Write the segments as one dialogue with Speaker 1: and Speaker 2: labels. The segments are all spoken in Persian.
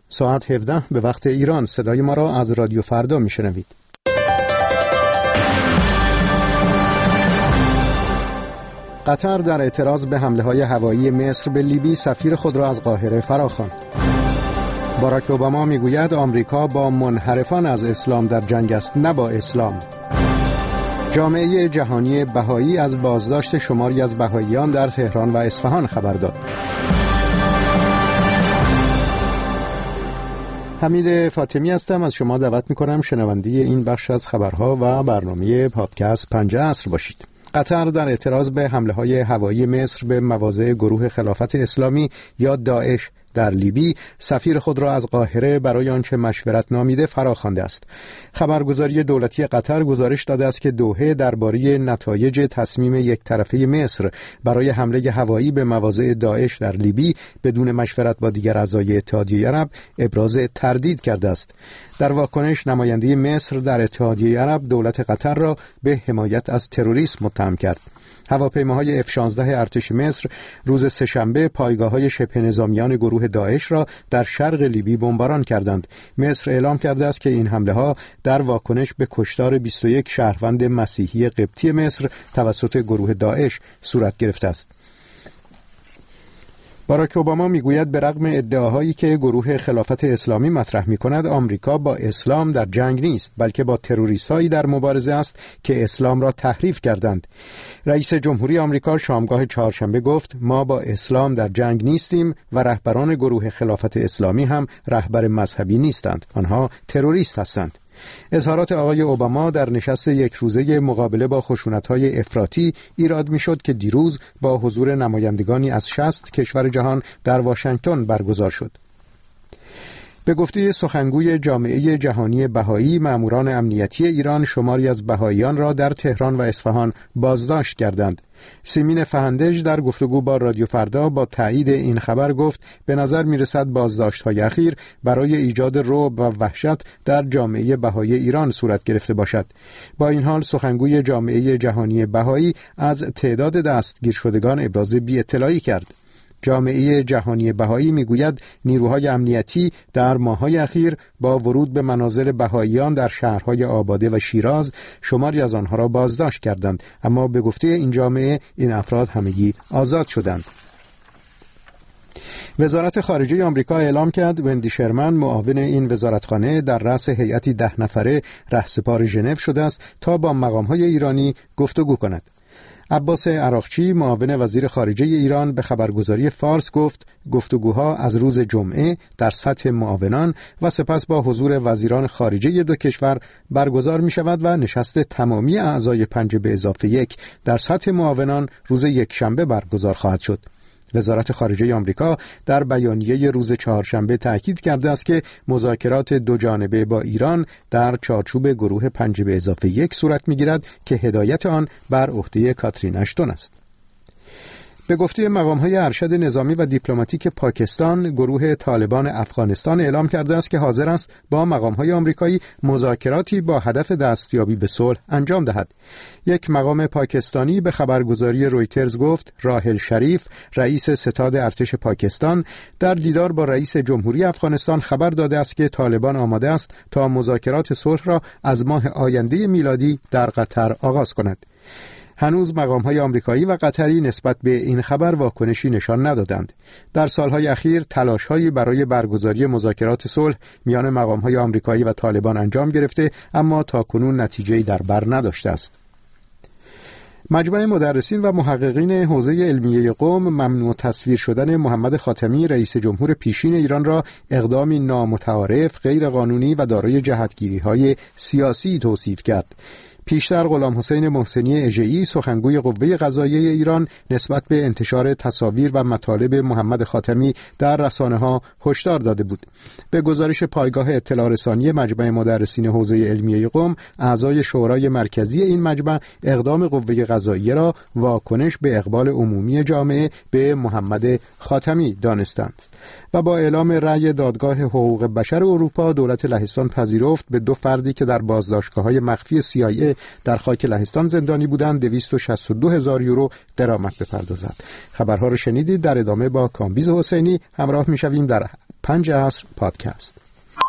Speaker 1: ساعت 17 به وقت ایران. صدای ما را از رادیو فردا میشنوید. قطر در اعتراض به حمله‌های هوایی مصر به لیبی سفیر خود را از قاهره فراخواند. باراک اوباما میگوید آمریکا با منحرفان از اسلام در جنگ است، نه با اسلام. جامعه جهانی بهایی از بازداشت شماری از بهاییان در تهران و اصفهان خبر داد. حمید فاطمی هستم. از شما دعوت می‌کنم شنونده این بخش از خبرها و برنامه پادکست پنجه عصر باشید. قطر در اعتراض به حمله‌های هوایی مصر به مواضع گروه خلافت اسلامی یا داعش در لیبی سفیر خود را از قاهره برای آنچه مشورت نامیده فراخوانده است. خبرگزاری دولتی قطر گزارش داده است که دوحه درباره نتایج تصمیم یک طرفه مصر برای حمله هوایی به مواضع داعش در لیبی بدون مشورت با دیگر اعضای اتحادیه عرب ابراز تردید کرده است. در واکنش نماینده مصر در اتحادیه عرب دولت قطر را به حمایت از تروریسم متهم کرد. هواپیماهای F-16 ارتش مصر روز سه‌شنبه پایگاه‌های شبه نظامیان گروه داعش را در شرق لیبی بمباران کردند. مصر اعلام کرده است که این حمله‌ها در واکنش به کشتار 21 شهروند مسیحی قبطی مصر توسط گروه داعش صورت گرفته است. باراک اوباما میگوید به رغم ادعاهایی که گروه خلافت اسلامی مطرح می‌کند آمریکا با اسلام در جنگ نیست، بلکه با تروریست‌هایی در مبارزه است که اسلام را تحریف کردند. رئیس جمهوری آمریکا شامگاه چهارشنبه گفت ما با اسلام در جنگ نیستیم و رهبران گروه خلافت اسلامی هم رهبر مذهبی نیستند، آنها تروریست هستند. اظهارات آقای اوباما در نشست یک روزه مقابله با خشونت‌های افراطی ایراد می‌شد که دیروز با حضور نمایندگانی از 60 کشور جهان در واشنگتن برگزار شد. به گفته سخنگوی جامعه جهانی بهایی، ماموران امنیتی ایران شماری از بهاییان را در تهران و اصفهان بازداشت کردند. سیمین فهندج در گفتگو با رادیو فردا با تایید این خبر گفت به نظر می‌رسد بازداشت‌های اخیر برای ایجاد رعب و وحشت در جامعه بهایی ایران صورت گرفته باشد. با این حال سخنگوی جامعه جهانی بهایی از تعداد دستگیر شدگان ابراز بی‌اطلاعی کرد. جامعه جهانی بهایی میگوید نیروهای امنیتی در ماه‌های اخیر با ورود به منازل بهاییان در شهرهای آباده و شیراز شماری از آنها را بازداشت کردند، اما به گفته این جامعه این افراد همگی آزاد شدند. وزارت خارجه آمریکا اعلام کرد وندی شرمن معاون این وزارتخانه در رأس هیئتی 10 نفره رهسپار ژنو شده است تا با مقام‌های ایرانی گفتگو کند. عباس عراقچی معاون وزیر خارجه ایران به خبرگزاری فارس گفت گفتگوها از روز جمعه در سطح معاونان و سپس با حضور وزیران خارجه دو کشور برگزار می شود و نشست تمامی اعضای 5+1 در سطح معاونان روز یکشنبه برگزار خواهد شد. وزارت خارجه آمریکا در بیانیه روز چهارشنبه تأکید کرده است که مذاکرات دو جانبه با ایران در چارچوب گروه 5+1 صورت می‌گیرد که هدایت آن بر عهده کاترین اشتون است. به گفته مقام‌های ارشد نظامی و دیپلماتیک پاکستان، گروه طالبان افغانستان اعلام کرده است که حاضر است با مقام‌های آمریکایی مذاکراتی با هدف دستیابی به صلح انجام دهد. یک مقام پاکستانی به خبرگزاری رویترز گفت راحل شریف، رئیس ستاد ارتش پاکستان، در دیدار با رئیس جمهوری افغانستان خبر داده است که طالبان آماده است تا مذاکرات صلح را از ماه آینده میلادی در قطر آغاز کند. هنوز مقام‌های آمریکایی و قطری نسبت به این خبر واکنشی نشان ندادند. در سالهای اخیر تلاش‌هایی برای برگزاری مذاکرات صلح میان مقام‌های آمریکایی و طالبان انجام گرفته، اما تاکنون نتیجه‌ای در بر نداشته است. مجمع مدرسین و محققین حوزه علمیه قم ممنوع تصویر شدن محمد خاتمی رئیس جمهور پیشین ایران را اقدامی نامتعارف، غیرقانونی و دارای جهتگیری‌های سیاسی توصیف کرد. پیشتر غلام حسین محسنی اژه‌ای سخنگوی قوه قضاییه ایران نسبت به انتشار تصاویر و مطالب محمد خاتمی در رسانه‌ها هشدار داده بود. به گزارش پایگاه اطلاع رسانی مجمع مدرسین حوزه علمیه قم، اعضای شورای مرکزی این مجمع اقدام قوه قضاییه را واکنش به اقبال عمومی جامعه به محمد خاتمی دانستند. و با اعلام رأی دادگاه حقوق بشر اروپا، دولت لهستان پذیرفت به 2 فردی که در بازداشتگاه‌های مخفی CIA در خاک لهستان زندانی بودند 262,000 یورو غرامت بپردازد. خبرها رو شنیدید. در ادامه با کامبیز حسینی همراه می‌شویم در 5 عصر پادکست.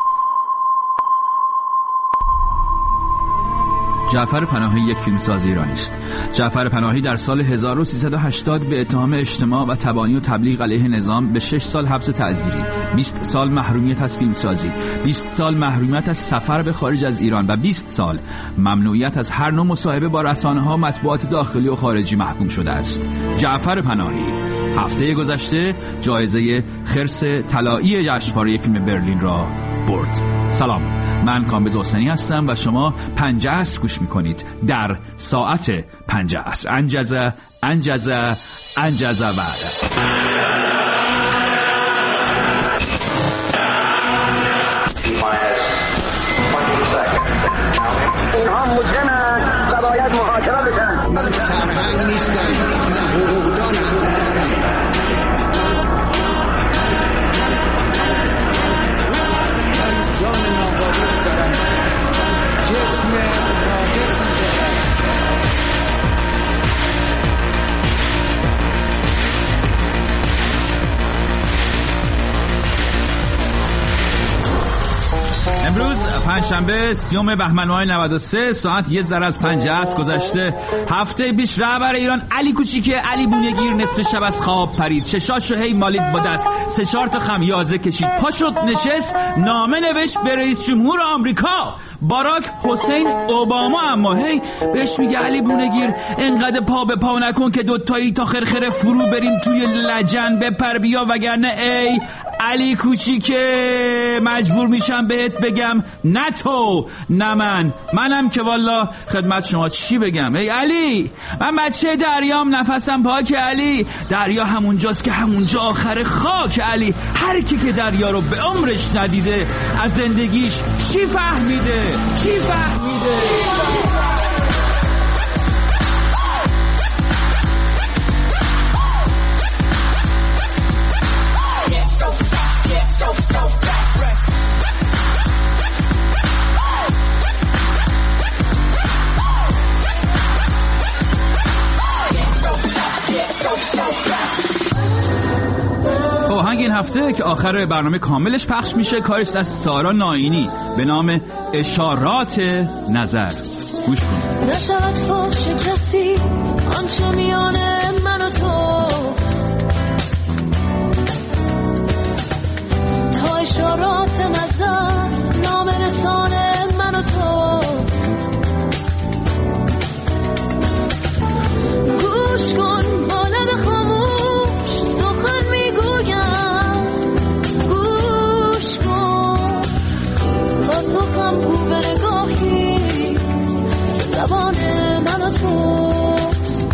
Speaker 2: جعفر پناهی یک فیلمساز ایرانی است. جعفر پناهی در سال 1380 به اتهام اجتماع و تبانی و تبلیغ علیه نظام به 6 سال حبس تعزیری، 20 سال محرومیت از فیلمسازی، 20 سال محرومیت از سفر به خارج از ایران و 20 سال ممنوعیت از هر نوع مصاحبه با رسانه‌ها، مطبوعات داخلی و خارجی محکوم شده است. جعفر پناهی هفته گذشته جایزه خرس طلایی جشنواره فیلم برلین را برد. سلام، من کامبیز حسینی هستم و شما 5 عصر گوش میکنید. در ساعت 5 عصر انجزه بعد.
Speaker 3: اینها مجرمند و باید محاکمه بشن.
Speaker 4: من سرهنگ نیستم، من حقوقدان هستم. من جان ناقابل دارم، جسم ناقصی دارم.
Speaker 2: امروز پنجشنبه 30 بهمن ماه 93 ساعت 1:05 عصر گذشته. هفته پیش رهبر ایران علی کوچیک علی بونگیر نصف شب از خواب پرید، چشاشو هی مالید با دست، 3-4 تا خمیازه کشید، پا شد نشست، نامه نوشت به رئیس جمهور آمریکا باراک حسین اوباما. اما هی بهش میگه علی بونگیر انقدر پا به پا نکن که دوتایی تا خرخره فرو بریم توی لجن، بپر بیا وگرنه ای علی کوچیک مجبور میشم بهت بگم نه تو نه منم که والا خدمت شما چی بگم. ای علی، من بچه دریام، نفسم پاک علی، دریا همونجاست که همونجا آخر خاک علی. هر کی که دریا رو به عمرش ندیده از زندگیش چی فهمیده؟ آهنگ این هفته که آخر برنامه کاملش پخش میشه کارش از سارا ناینی به نام اشارات نظر. گوش کن.
Speaker 5: نشود فاش کسی آنچه میان من و تو، تا اشارات نظر نام رسان من و تو. گوش کن با لب خاموش سخن میگویم، گوش کن پاسخم گو به نگاهی زبان من و توست.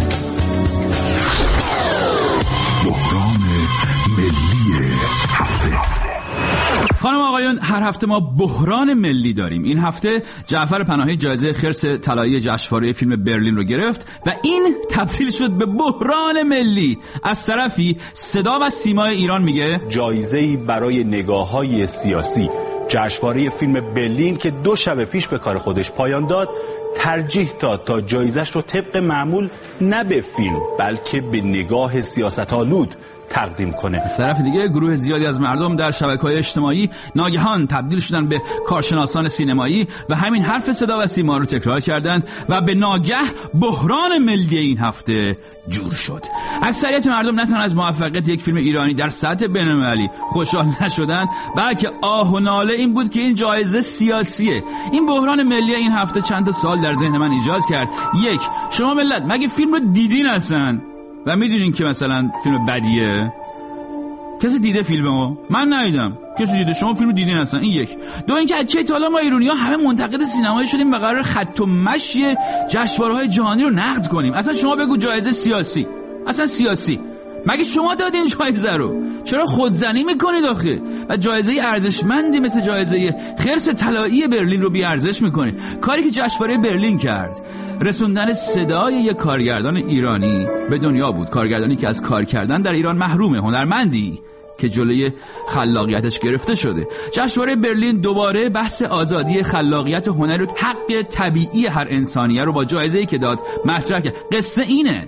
Speaker 6: بحران ملی هفته.
Speaker 2: خانم آقایون، هر هفته ما بحران ملی داریم. این هفته جعفر پناهی جایزه خرس طلایی جشنواره فیلم برلین رو گرفت و این تبدیل شد به بحران ملی. از طرفی صدا و سیمای ایران میگه
Speaker 7: جایزه‌ای برای نگاه‌های سیاسی. جشنواره فیلم برلین که 2 شب پیش به کار خودش پایان داد ترجیح داد تا جایزش رو طبق معمول نه به فیلم بلکه به نگاه سیاست‌آلود تقدیم کنه.
Speaker 2: از طرف دیگه گروه زیادی از مردم در شبکه‌های اجتماعی ناگهان تبدیل شدن به کارشناسان سینمایی و همین حرف صدا و سیما رو تکرار کردند و به ناگه بحران ملی این هفته جور شد. اکثریت مردم نه تنها از موفقیت یک فیلم ایرانی در سطح بین‌المللی خوشحال نشدند، بلکه آه و ناله این بود که این جایزه سیاسیه. این بحران ملی این هفته چند تا سوال در ذهن من ایجاد کرد. 1. شما ملت مگه فیلم رو دیدین اصلا؟ و میدونین که مثلا فیلم بدیه؟ کسی دیده فیلمو؟ من ندیدم. کسی دیده؟ شما فیلمو دیدین اصلا؟ این 1. 2. اینکه از چه حالا ما ایرانی‌ها همه منتقد سینمایی شدیم و قرار خط و مشی جشنواره‌های جهانی رو نقد کنیم. اصلا شما بگو جایزه سیاسی. اصلا سیاسی. مگه شما دادین جایزه رو؟ چرا خودزنی میکنید آخه؟ و جایزه ارزشمندی مثل جایزه خرس طلایی برلین رو بی ارزش میکنید. کاری که جشنواره برلین کرد رسوندن صدای یک کارگردان ایرانی به دنیا بود. کارگردانی که از کار کردن در ایران محرومه، هنرمندی که جلوی خلاقیتش گرفته شده. جشنواره برلین دوباره بحث آزادی خلاقیت هنر و حق طبیعی هر انسانیه رو با جایزه‌ای که داد مطرح کرد. قصه اینه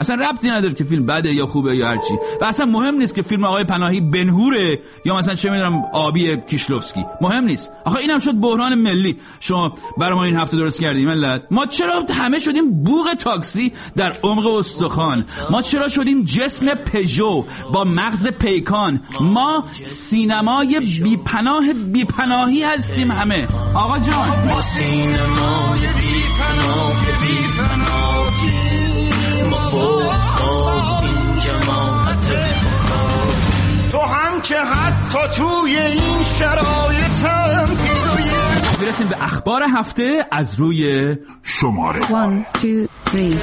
Speaker 2: اصلا ربطی نداره که فیلم بده یا خوبه یا هرچی، و اصلا مهم نیست که فیلم آقای پناهی بنهوره یا مثلا چه میدونم آبی کیشلوفسکی، مهم نیست. آخه اینم شد بحران ملی. شما برای ما این هفته درست کردیم ملت. ما چرا همه شدیم بوق تاکسی در عمق استخوان؟ ما چرا شدیم جسم پژو با مغز پیکان؟ ما سینمای بیپناهی هستیم همه. آقا جان،
Speaker 8: ما سینمای بیپناهی، ما بازگاه این جماعت تو هم که حتی توی این شرایطم
Speaker 2: برسیم به اخبار هفته از روی
Speaker 6: شماره
Speaker 5: 1 2 3.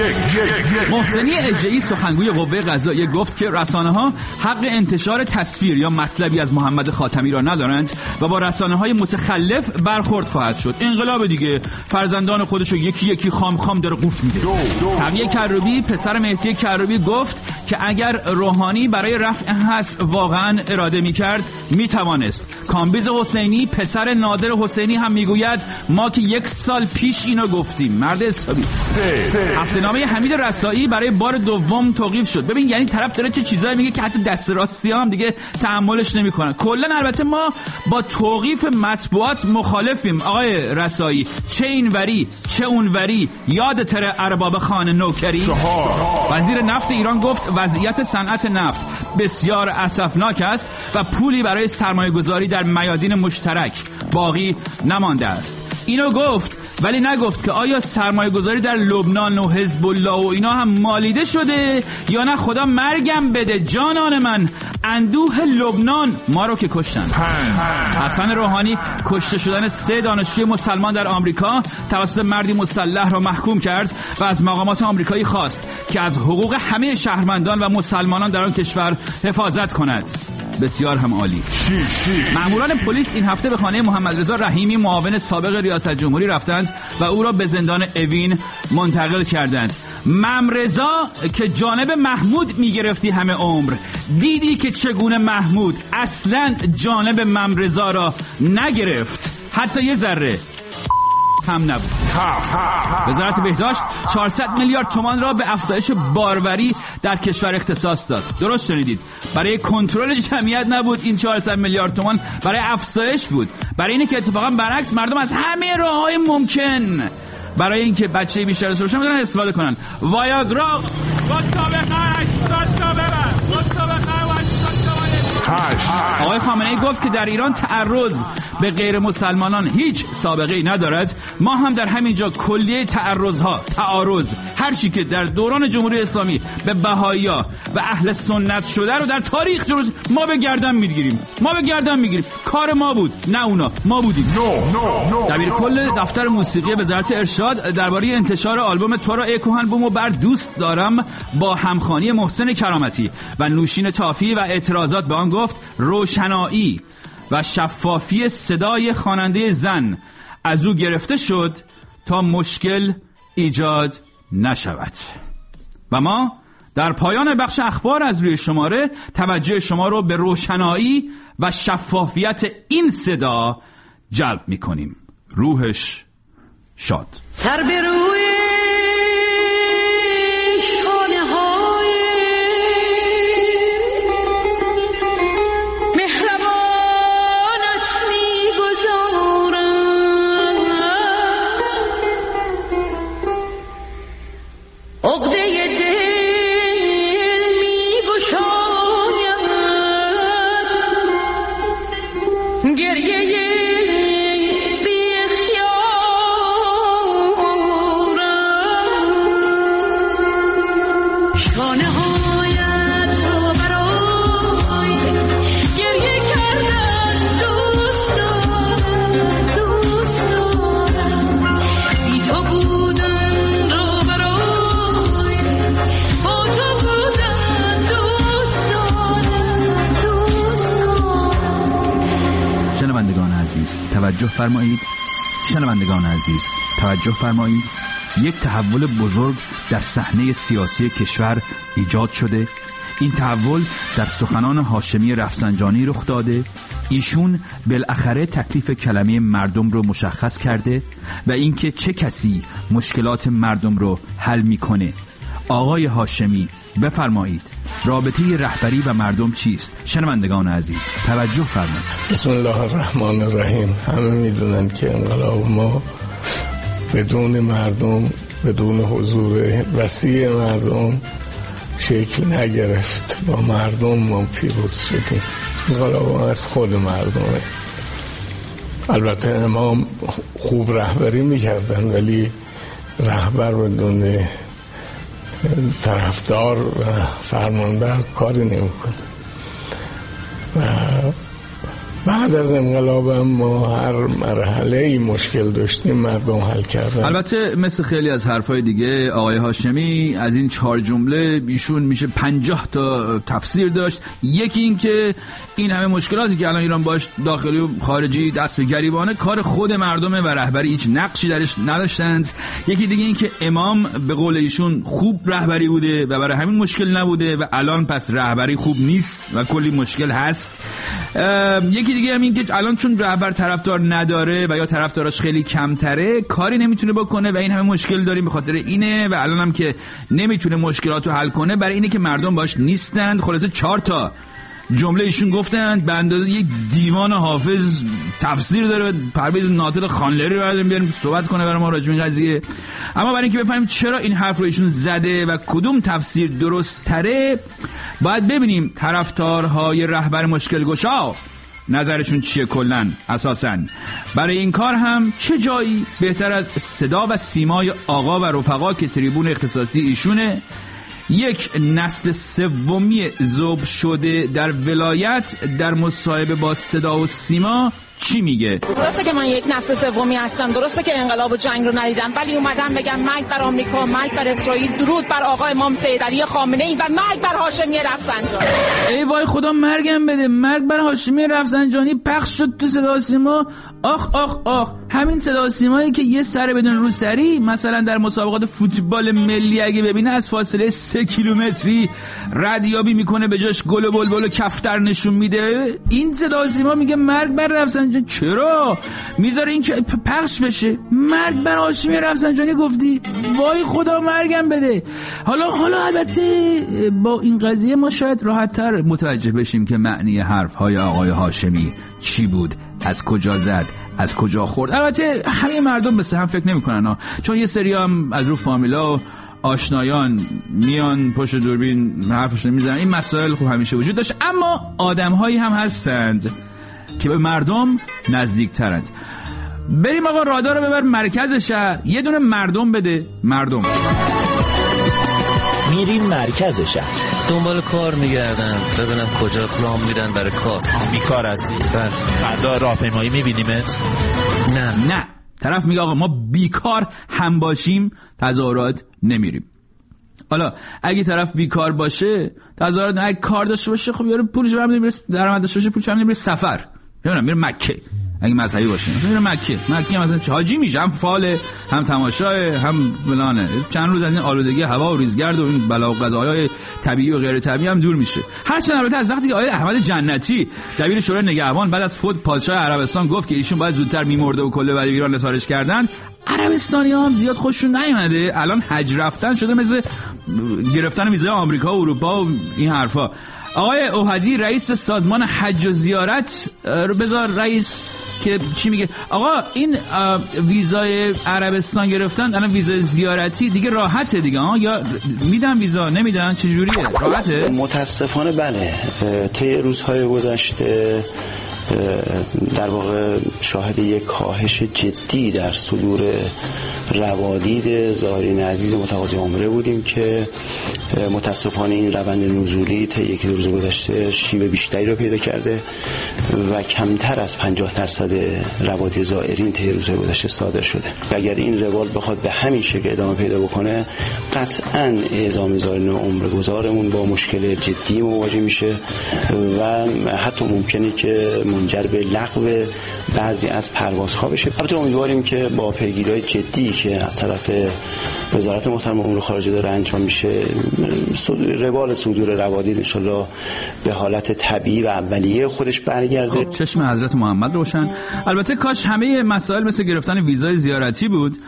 Speaker 2: محسنی اژه‌ای سخنگوی قوه قضاییه گفت که رسانه‌ها حق انتشار تصویر یا مطلبی از محمد خاتمی را ندارند و با رسانه‌های متخلف برخورد خواهد شد. انقلاب دیگه، فرزندان خودشو یکی یکی خام داره قورت میده. تقیه کروبی پسر مهدی کروبی گفت که اگر روحانی برای رفع حذف واقعا اراده می‌کرد میتوانست. کامبیز حسینی پسر نادر حسینی هم میگوید ما که 1 سال پیش اینو گفتیم. مرد حسابی. هفته‌نامه حمید رسایی برای بار دوم توقیف شد. ببین یعنی طرف داره چه چیزایی میگه که حتی دست راستی هم دیگه تحملش نمیکنن. کلا البته ما با توقیف مطبوعات مخالفیم آقای رسایی، چه اینوری چه اونوری. یادتره ارباب خان نوکری؟ وزیر نفت ایران گفت وضعیت صنعت نفت بسیار اسفناک است و پولی برای سرمایه‌گذاری در میادین مشترک باقی نمانده است. اینو گفت، ولی نگفت که آیا سرمایه‌گذاری در لبنان و حزب الله و اینا هم مالیده شده یا نه. خدا مرگم بده جانان من، اندوه لبنان ما رو که کشتن. حسن روحانی کشته شدن 3 دانشجوی مسلمان در آمریکا توسط مردی مسلح را محکوم کرد و از مقامات آمریکایی خواست که از حقوق همه شهروندان و مسلمانان در آن کشور حفاظت کند. بسیار هم عالی. مأموران پلیس این هفته به خانه محمد رضا رحیمی معاون سابق ریاست جمهوری رفتند و او را به زندان اوین منتقل کردند. ممرضا که جانب محمود میگرفتی همه عمر، دیدی که چگونه محمود اصلا جانب ممرضا را نگرفت، حتی یه ذره هم نبود. وزارت بهداشت 400 میلیارد تومان را به افزایش باروری در کشور اختصاص داد. درست شنیدید، برای کنترل جمعیت نبود، این 400 میلیارد تومان برای افزایش بود، برای اینه که اتفاقا برعکس مردم از همه راه‌های ممکن برای اینکه بچه بیشتر داشته باشن میتونن استفاده کنن. وایاگرا آقای خامنه‌ای گفت که در ایران تعرض به غیر مسلمانان هیچ سابقه‌ای ندارد. ما هم در همینجا کلیه تعارض هر چی که در دوران جمهوری اسلامی به بهائی‌ها و اهل سنت شده رو در تاریخ ما به گردن میگیریم. کار ما بود، نه اونا، ما بودیم. دبیر کل دفتر موسیقی وزارت ارشاد درباره انتشار آلبوم تو را ای کهن بوم و بر دوست دارم با همخوانی محسن کرامتی و نوشین طافی و اعتراضات به آن گفت روشنایی و شفافی صدای خواننده زن از او گرفته شد تا مشکل ایجاد نشود. و ما در پایان بخش اخبار از روی شماره توجه شما رو به روشنایی و شفافیت این صدا جلب می‌کنیم. روحش شاد.
Speaker 5: سر به روی
Speaker 2: شنوندگان عزیز توجه فرمایید. یک تحول بزرگ در صحنه سیاسی کشور ایجاد شده. این تحول در سخنان هاشمی رفسنجانی رخ داده. ایشون بالاخره تکلیف کلمه مردم رو مشخص کرده و اینکه چه کسی مشکلات مردم رو حل میکنه. آقای هاشمی بفرمایید رابطه رهبری و مردم چیست؟ شنوندگان عزیز توجه فرمایید.
Speaker 9: بسم الله الرحمن الرحیم. همه میدونن که انقلاب ما بدون مردم، بدون حضور وسیع مردم شکل نگرفت. با مردم ما پیروز شدیم. انقلاب از خود مردمه. البته امام خوب رهبری میکردن ولی رهبر بدون طرفدار و فرمانبر کاری نمیکنه. و بعد از انقلاب ما هر مرحله‌ای مشکل داشتیم مردم حل کردن.
Speaker 2: البته مثل خیلی از حرفای دیگه آقای هاشمی از این 4 جمله ایشون میشه 50 تا تفسیر داشت. یکی این که این همه مشکلاتی که الان ایران باش داخلی و خارجی دست به گریبانه کار خود مردمه و رهبری هیچ نقشی درش نداشتند. یکی دیگه این که امام به قول ایشون خوب رهبری بوده و برای همین مشکل نبوده و الان پس رهبری خوب نیست و کلی مشکل هست. یکی دیگه هم این که الان چون رهبر طرفدار نداره و یا طرفداراش خیلی کمتره کاری نمیتونه بکنه و این همه مشکل داریم به خاطر اینه و الان هم که نمیتونه مشکلاتو حل کنه برای اینه که مردم باش نیستند. خلاصه 4 تا جمله ایشون گفتند به اندازه یک دیوان حافظ تفسیر داره. پرویز ناطق خانلری رو بیاریم صحبت کنه برای ما راجع به این قضیه. اما برای اینکه بفهمیم چرا این حرف رو ایشون زده و کدوم تفسیر درست تره باید ببینیم طرفدارهای رهبر مشکل گشا نظرشون چیه کلن. اساساً برای این کار هم چه جایی بهتر از صدا و سیمای آقا و رفقا که تریبون اختصاصی ایشونه، یک نسل سومی ذوب شده در ولایت در مصاحبه با صدا و سیما چی میگه؟
Speaker 10: درسته که من یک نسل سومی هستم، درسته که انقلاب و جنگ رو ندیدم، ولی اومدم بگم مرگ بر آمریکا، مرگ بر اسرائیل، درود بر آقا امام سید علی خامنه ای و مرگ بر هاشمی رفسنجانی.
Speaker 2: ای وای خدا مرگم بده. مرگ بر هاشمی رفسنجانی پخش شد تو صدا سیما. آخ آخ آخ، همین صدا سیمایی که یه سر بدون روسری مثلا در مسابقات فوتبال ملی اگه ببینه از فاصله 3 کیلومتری ردیابی میکنه به جاش گل و بلبل و کفتر نشون میده. این صدا سیما میگه مرگ بر رفسنجانی. چرا میذاره این که پخش بشه؟ مرگ بر هاشمی رفسنجانی گفتی؟ وای خدا مرگم بده. حالا البته با این قضیه ما شاید راحت‌تر متوجه بشیم که معنی حرف‌های آقای هاشمی چی بود، از کجا زد، از کجا خورد. البته همه مردم به هم فکر نمی‌کنن چون یه سری هم از رو فامیلا و آشنایان میان پشت دوربین حرفش نمیزنن. این مسائل خوب همیشه وجود داشت، اما آدم‌هایی هم هستند که به مردم نزدیک ترند. بریم آقا رادار رو ببر مرکز شهر، یه دونه مردم بده. مردم
Speaker 11: میریم مرکز شهر،
Speaker 12: دنبال کار میگردم ببینم کجا راه میرن برای کار.
Speaker 11: بیکار هستی؟
Speaker 12: بله.
Speaker 11: فردا راهپیمایی میبینیمت؟
Speaker 2: نه. طرف میگه آقا ما بیکار هم باشیم تظاهرات نمیریم. حالا اگه طرف بیکار باشه تظاهرات، اگه کار داشته باشه خب یارو پولش رو هم نمیره، درآمد داشته باشه پولش هم نمیره سفر، نمیدونم میره مکه اگه مذهبی باشه، مثلا میره مکه مثلا حاجی میشه، هم فاله هم تماشای هم بلانه، چند روز از این آلودگی هوا و ریزگرد و این بلا و قضاهای طبیعی و غیر طبیعی هم دور میشه. هرچند البته از وقتی که آقای احمد جنتی دبیر شورای نگهبان بعد از فوت پادشاه عربستان گفت که ایشون باید زودتر میمرده و کل بعد ایران نثارش کردن، عربستانی‌ها هم زیاد خوششون نیومده. الان حج رفتن شده مثل گرفتن ویزای آمریکا و اروپا و این حرفا. آقای اوحدی رئیس سازمان حج و زیارت رو بذار رئیس که چی میگه. آقا این ویزای عربستان گرفتن الان ویزای زیارتی دیگه راحته دیگه یا میدن ویزا نمیدن چجوریه؟ راحته؟
Speaker 13: متاسفانه بله. طی روزهای گذشته در واقع شاهد یک کاهش جدی در صدور روادید ظاهرین عزیز متقاضی عمره بودیم که متاسفانه این روند نزولی طی یک روز گذشته شیب بیشتری رو پیدا کرده و کمتر از 50% روادید زائرین طی روزهای گذشته صادر شده. اگر این روال بخواد به همین شکل ادامه پیدا بکنه قطعاً اعزام ظاهرین عمره گذارمون با مشکل جدی مواجه میشه و حتی ممکنه که منجر به لغو بعضی از پروازها بشه. البته امیدواریم که با پیگیری‌های جدی که از طرف وزارت محترم امور خارجه داره انجام میشه روال صدور روادید انشالله به حالت طبیعی و اولیه خودش برگرده.
Speaker 2: چشم حضرت محمد روشن. البته کاش همه مسائل مثل گرفتن ویزای زیارتی بود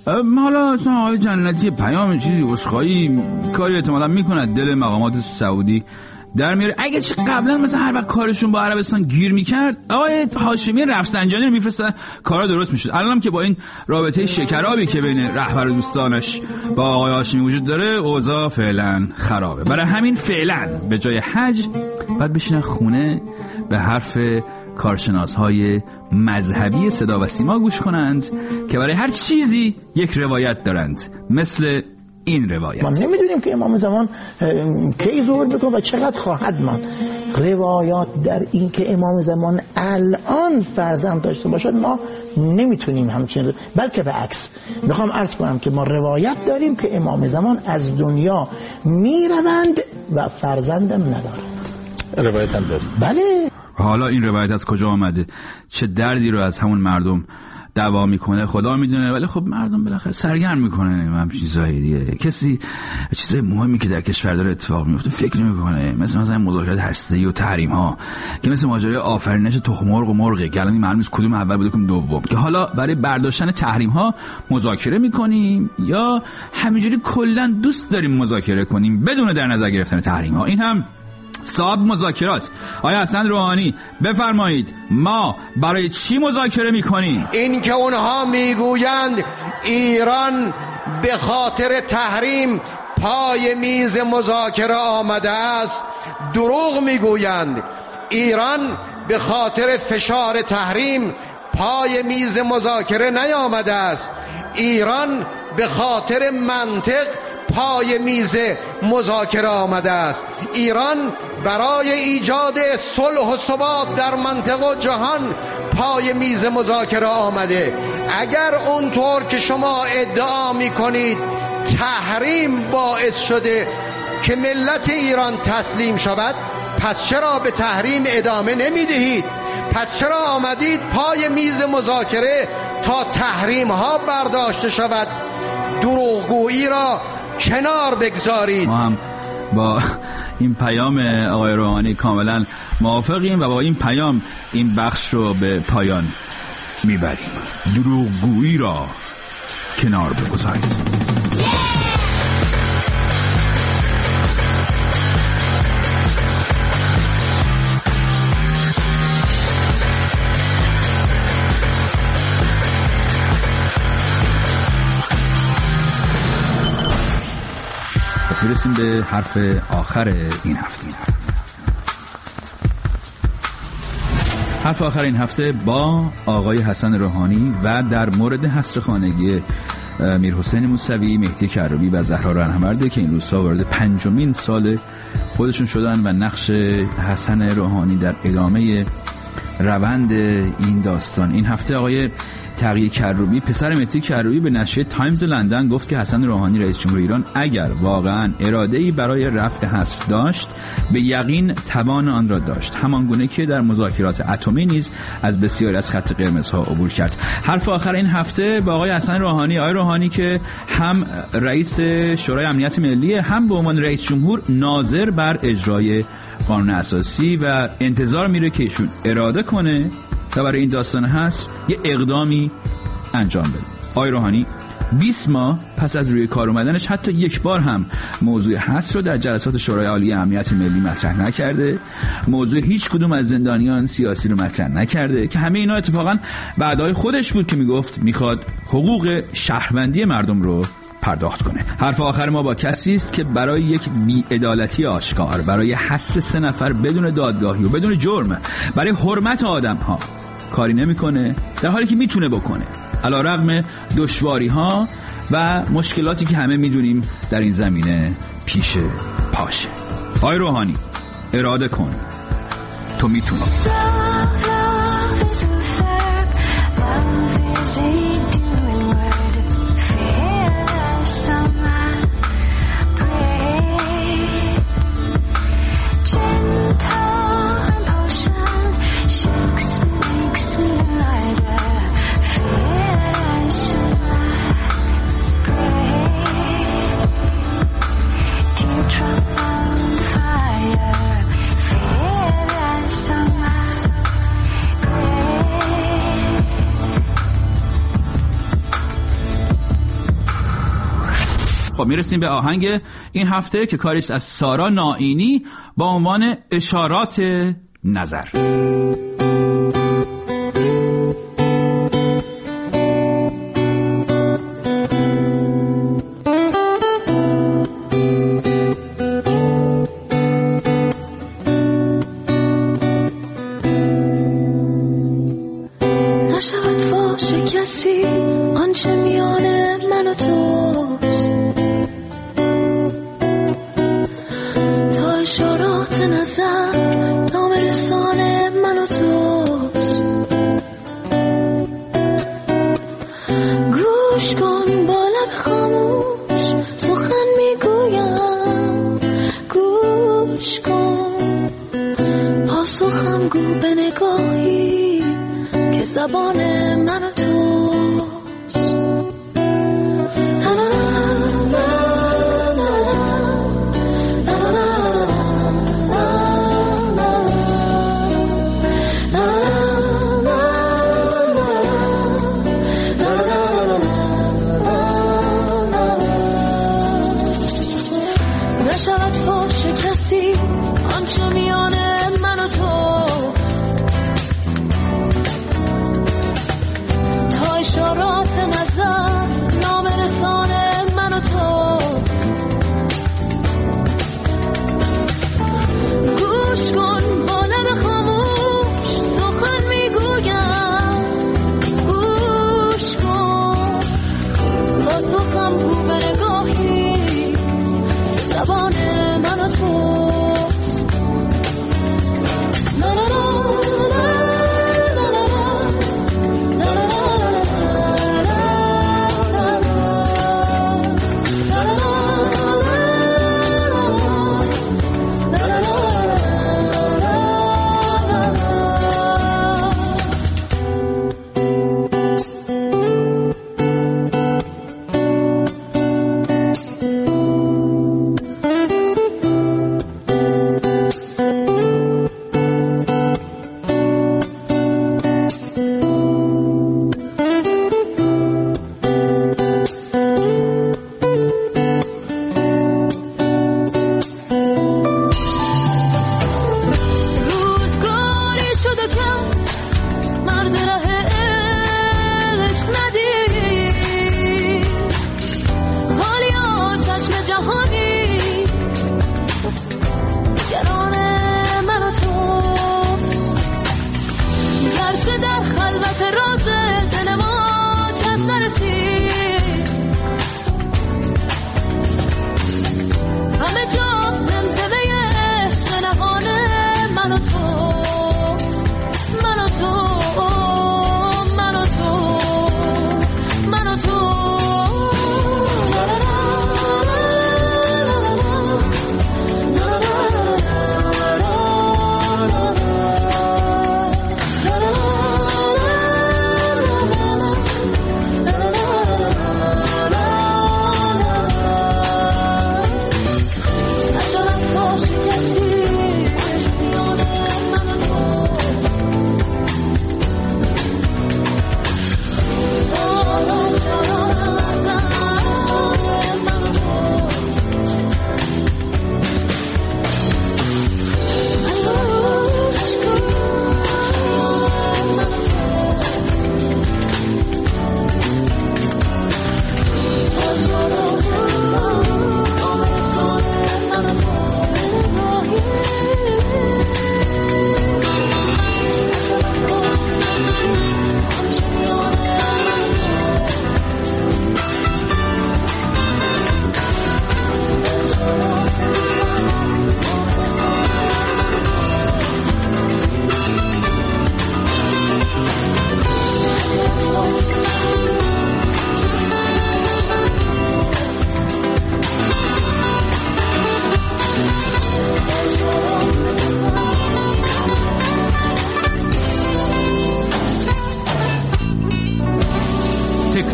Speaker 2: حالا آقای جنتی پیام چیزی اسخایی کاری احتمالا میکنه دل مقامات سعودی در میاره. اگه چه قبلا مثلا هر وقت کارشون با عربستان گیر میکرد آقای هاشمی رفسنجانی رو میفرستن کارا درست میشد. الانم که با این رابطه شکرابی که بین رهبر و دوستانش با آقای هاشمی وجود داره اوضاع فعلا خرابه. برای همین فعلا به جای حج باید بشینن خونه به حرف کارشناس‌های مذهبی صدا و سیما گوش کنند که برای هر چیزی یک روایت دارند، مثل این روایت.
Speaker 14: ما نمیدونیم که امام زمان کی ظهور بکنه و چقدر خواهد ماند. روایات در این که امام زمان الان فرزند داشته باشد ما نمیتونیم همچین، بلکه به عکس میخوام عرض کنم که ما روایت داریم که امام زمان از دنیا میروند و فرزندم ندارند.
Speaker 9: روایت هم داریم.
Speaker 14: بله.
Speaker 2: حالا این روایت از کجا آمده؟ چه دردی رو از همون مردم دوا میکنه خدا میدونه، ولی خب مردم بالاخره سرگرم میکنه هم چیزایی دیگه. کسی چیزای مهمی که در کشور داره اتفاق میفته فکر نمیکنه، مثلا مذاکرات هسته‌ای و تحریم ها که مثل ماجرای آفرینش تخم مرغ و مرغه که الان معلوم نیست کدوم اول بوده کدوم دوم، که حالا برای برداشتن تحریم ها مذاکره میکنیم یا همینجوری کلا دوست داریم مذاکره کنیم بدون در نظر گرفتن تحریم ها. این هم صاحب مذاکرات آیا حسن روحانی بفرمایید ما برای چی مذاکره میکنیم؟
Speaker 15: این که اونها میگویند ایران به خاطر تحریم پای میز مذاکره آمده است دروغ میگویند. ایران به خاطر فشار تحریم پای میز مذاکره نیامده است. ایران به خاطر منطق پای میز مذاکره آمده است. ایران برای ایجاد صلح و ثبات در منطقه و جهان پای میز مذاکره آمده. اگر اونطور که شما ادعا میکنید تحریم باعث شده که ملت ایران تسلیم شود، پس چرا به تحریم ادامه نمیدهید؟ پس چرا آمدید پای میز مذاکره تا تحریم ها برداشته شود؟ دروغگویی را کنار بگذارید.
Speaker 2: ما هم با این پیام آقای روحانی کاملا موافقیم و با این پیام این بخش رو به پایان میبریم. دروغگویی را کنار بگذارید. برسیم به حرف آخر این هفته. حرف آخر این هفته با آقای حسن روحانی و در مورد حصر خانگی میرحسین موسوی، مهدی کروبی و زهرا رهنورد که این روزها وارد 5مین سال خودشون شدن و نقش حسن روحانی در ادامه روند این داستان. این هفته آقای تقی کروبی پسر مهدی کروبی به نشریه تایمز لندن گفت که حسن روحانی رئیس جمهور ایران اگر واقعا اراده‌ای برای رفع حذف داشت به یقین توان آن را داشت، همان گونه که در مذاکرات اتمی نیز از بسیاری از خط قرمزها عبور کرد. حرف آخر این هفته با آقای حسن روحانی، آقای روحانی که هم رئیس شورای امنیت ملی هم به عنوان رئیس جمهور ناظر بر اجرای قانون اساسی و انتظار میره که ایشون اراده کنه و برای این داستان هست یه اقدامی انجام بده. آقای روحانی 20 ماه پس از روی کار اومدنش حتی یک بار هم موضوع حذف رو در جلسات شورای عالی امنیت ملی مطرح نکرده، موضوع هیچ کدوم از زندانیان سیاسی رو مطرح نکرده که همه اینا اتفاقا بعدای خودش بود که میگفت میخواد حقوق شهروندی مردم رو پرداخت کنه. حرف آخر ما با کسی است که برای یک بی‌عدالتی آشکار، برای حصر 3 نفر بدون دادگاهی و بدون جرم، برای حرمت آدم ها کاری نمیکنه، در حالی که میتونه بکنه، علیرغم دشواری ها و مشکلاتی که همه میدونیم در این زمینه پیش پاشه. آقای روحانی اراده کن، تو میتونی. خب میرسیم به آهنگ این هفته که کاریست از سارا نائینی با عنوان اشارات نظر.
Speaker 5: نشود فاش کسی آنچه میان من و توست، تا اشارات نظر نام رسان من و توست. گوش کن با لب خاموش سخن میگویم، گوش کن پاسخم گو به نگاهی که زبان من و توست. نشود فاش کسی آنچه میان من و تو، تا اشارات نظر نام رسان من و تو. گوش کن با لب خاموش سخن میگویم، گوش کن با سخن گو به نگاهی زبان من و توست.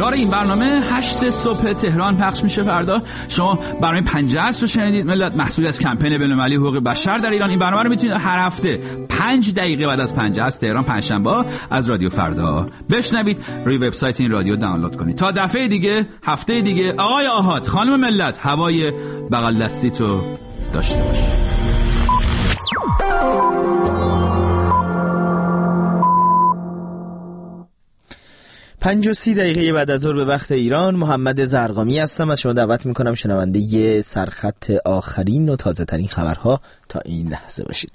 Speaker 2: تکرار این برنامه 8 صبح تهران پخش میشه. فردا شما برنامه 50 رو شنیدید ملت، محصولی از کمپین بین‌المللی حقوق بشر در ایران. این برنامه رو میتونید هر هفته 5 دقیقه بعد از 50 از تهران پنجشنبه از رادیو فردا بشنوید، روی وبسایت این رادیو دانلود کنید. تا دفعه دیگه، هفته دیگه، آقای آحاد، خانم ملت، هوای بغل دستی تو داشته باش.
Speaker 16: 5:30 بعد از ظهر به وقت ایران، محمد زرقامی هستم. از شما دعوت میکنم شنونده سرخط آخرین و تازه ترین خبرها تا این لحظه باشید.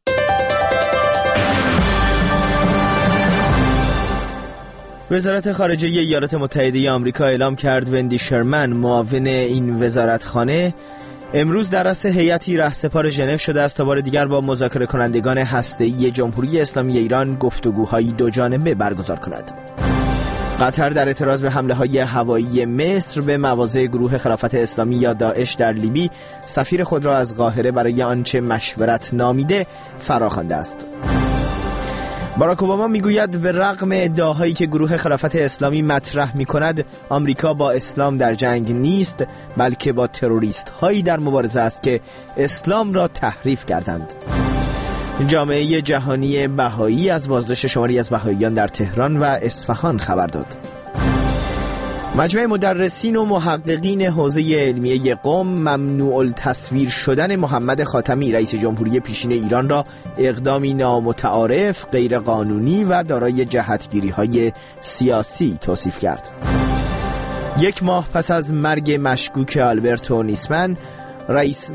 Speaker 16: وزارت خارجه ایالات متحده آمریکا اعلام کرد وندی شرمن، معاون این وزارتخانه، امروز در رأس هیئتی رهسپار ژنو شده است تا بار دیگر با مذاکره کنندگان هسته‌ای جمهوری اسلامی ایران گفتگوهای دوجانبه برگزار کند. قطر در اعتراض به حمله‌های هوایی مصر به مواضع گروه خلافت اسلامی یا داعش در لیبی، سفیر خود را از قاهره برای آنچه مشورت نامیده فراخوانده است. باراک اوباما میگوید به رغم ادعاهایی که گروه خلافت اسلامی مطرح می‌کند، آمریکا با اسلام در جنگ نیست، بلکه با تروریست هایی در مبارزه است که اسلام را تحریف کردند. جامعه جهانی بهایی از بازداشت شماری از بهاییان در تهران و اصفهان خبر داد. مجمع مدرسین و محققین حوزه علمیه قم ممنوع التصویر شدن محمد خاتمی رئیس جمهوری پیشین ایران را اقدامی نامتعارف، غیر قانونی و دارای جهتگیری‌های سیاسی توصیف کرد. 1 ماه پس از مرگ مشکوک آلبرتو نیسمن، رئیس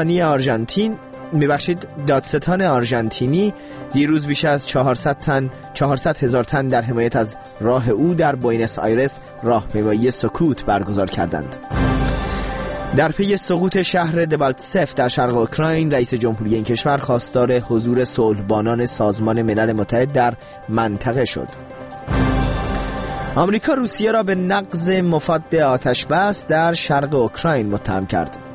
Speaker 16: دادستان آرژانتینی دیروز بیش از 400,000 تن در حمایت از راه او در بوئنوس آیرس راهپیمایی سکوت برگزار کردند. در پی سقوط شهر دبالتسف در شرق اوکراین، رئیس جمهوری این کشور خواستار حضور صلحبانان سازمان ملل متحد در منطقه شد. آمریکا روسیه را به نقض مفاد آتش بس در شرق اوکراین متهم کرد.